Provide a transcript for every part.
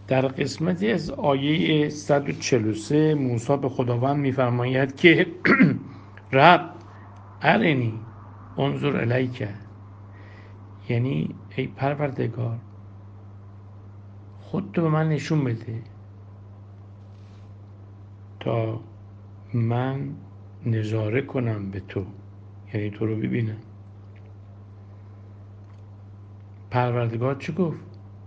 در قسمتی از آیه 143 موسی به خداوند می‌فرماید که رب ارنی انظر الیک، یعنی ای پروردگار خودتو به من نشون بده تا من نظاره کنم به تو، یعنی تو رو ببینم. پروردگار چی گفت؟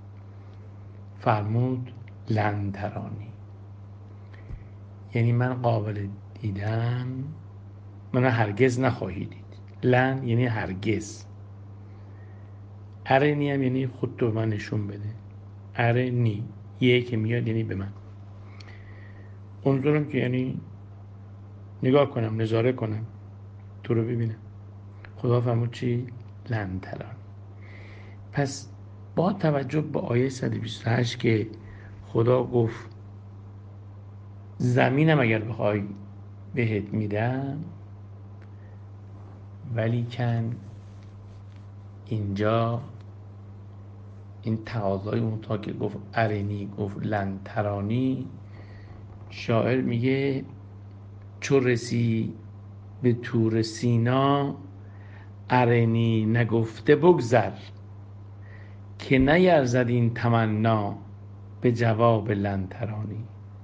فرمود لن ترانی، یعنی من قابل دیدن من هرگز نخواهی دید. لن یعنی هرگز، ارنی هم یعنی خودتو به من نشون بده. ارنی یه که میاد یعنی به من، انظرم که یعنی نگاه کنم، نظاره کنم، تو رو ببینم. خدا فرمود چی؟ لن ترانی. پس با توجه به آیه 128 که خدا گفت زمینم اگر بخوای بهت میدم، ولی کن اینجا این تقاضای اون تا که گفت ارنی، گفت لن ترانی، شاعر میگه چو رسی به طور سینا، ارنی نگفته بگذر، که نیرزد این تمنا به جواب لن ترانی.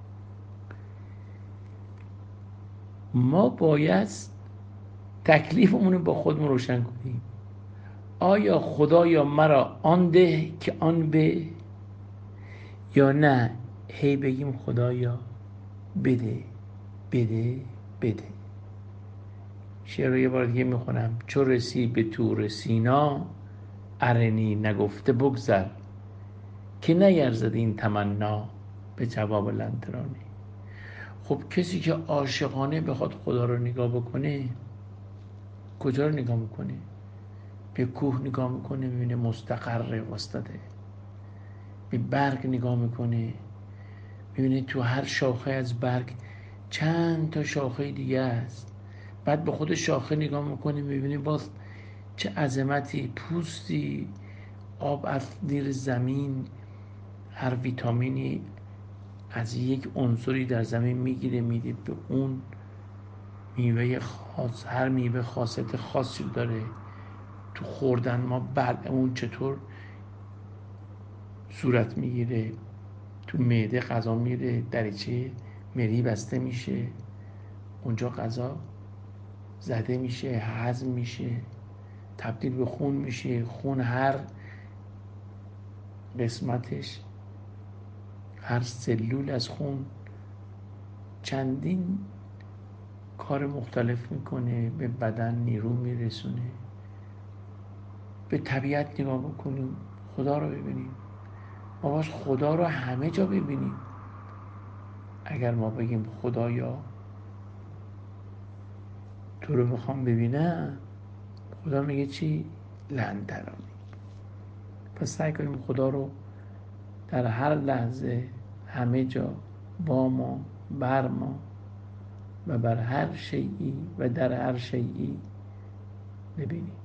ما باید تکلیفمون رو با خودمون روشن کنیم. آیا خدایا مرا آن ده که آن به، یا نه هی بگیم خدایا بده بده بده. شعر رو یه بار دیگه میخونم. چو رسی به طور سینا، ارنی نگفته بگذر، که نیرزد این تمنا به جواب لن ترانی. خب کسی که عاشقانه بخواد خدا رو نگاه بکنه، کجا رو نگاه میکنه؟ به کوه نگاه میکنه میبینه مستقر واسطه، به برگ نگاه میکنه میبینه تو هر شاخه از برگ چند تا شاخه دیگه است. بعد به خود شاخه نگاه میکنه میبینه باز چه عظمتی، پوستی، آب از زیر زمین، هر ویتامینی از یک عنصری در زمین میگیره میده به اون میوه خاص. هر میوه خاصیت خاصی داره. تو خوردن ما بعد اون چطور صورت میگیره، تو معده غذا میره، دریچه مری بسته میشه، اونجا غذا زده میشه، هضم میشه، تبدیل به خون میشه. خون هر قسمتش، هر سلول از خون چندین کار مختلف میکنه، به بدن نیرو میرسونه. به طبیعت نگاه بکنیم، خدا رو ببینیم. ما باید خدا رو همه جا ببینیم. اگر ما بگیم خدایا تو رو میخوام ببینم، خدا میگه چی؟ لن ترانی. پس سعی کنیم خدا رو در هر لحظه، همه جا، با ما، بر ما و بر هر شیئی و در هر شیئی ببینیم.